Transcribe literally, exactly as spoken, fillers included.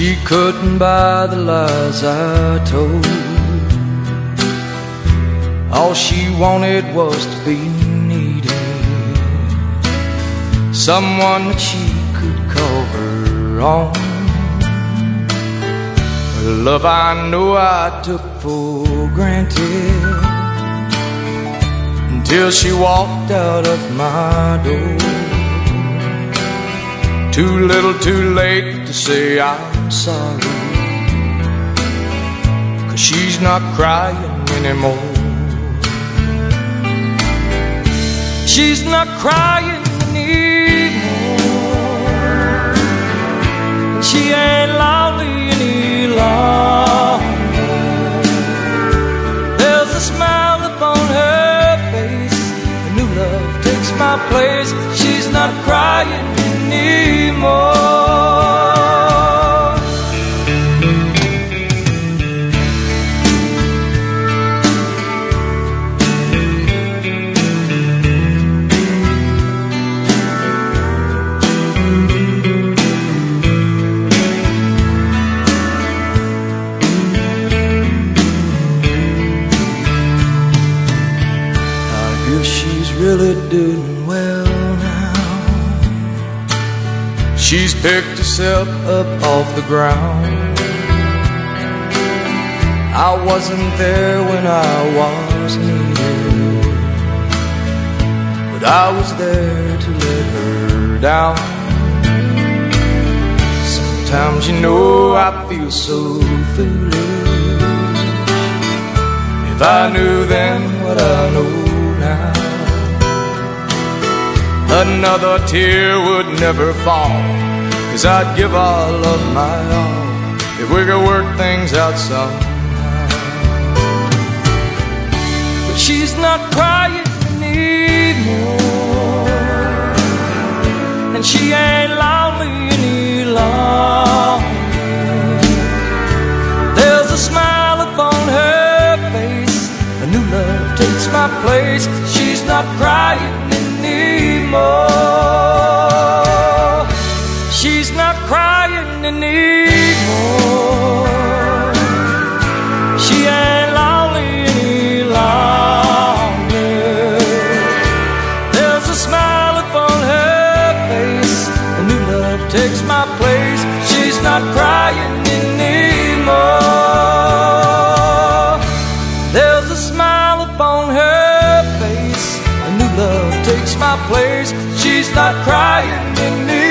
She couldn't buy the lies I told. All she wanted was to be needed, someone that she could call her own. Her love I know I took for granted, until she walked out of my door. Too little too late to say I'm sorry, 'cause she's not crying anymore. She's not crying anymore, and she ain't lonely any longer. There's a smile upon her face, a new love takes my place. She's not crying anymore. She's really doing well now. She's picked herself up off the ground. I wasn't there when I was needed, but I was there to let her down. Sometimes, you know, I feel so foolish. If I knew then what I know now, another tear would never fall, 'cause I'd give all of my all if we could work things out somehow. But she's not crying anymore, and she ain't lonely any longer. There's a smile upon her face, a new love takes my place. She's not crying anymore. She's not crying anymore. She ain't lonely any longer. There's a smile upon her face, a new love takes my place. She's not crying anymore. There's a smile upon her face, a new love takes my place. She's not crying anymore.